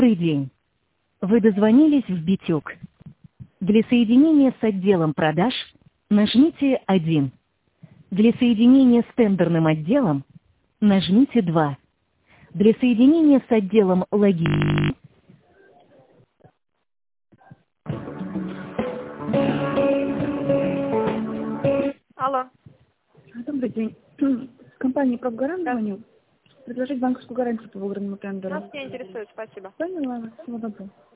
Добрый день. Вы дозвонились в Битюк. Для соединения с отделом продаж нажмите 1. Для соединения с тендерным отделом нажмите 2. Для соединения с отделом логистики. Алло. Добрый день. С компании «Пробгарант» звоню. Предложить банковскую гарантию по выигранному тендеру. Нас не интересует, спасибо. Поняла. Всего доброго.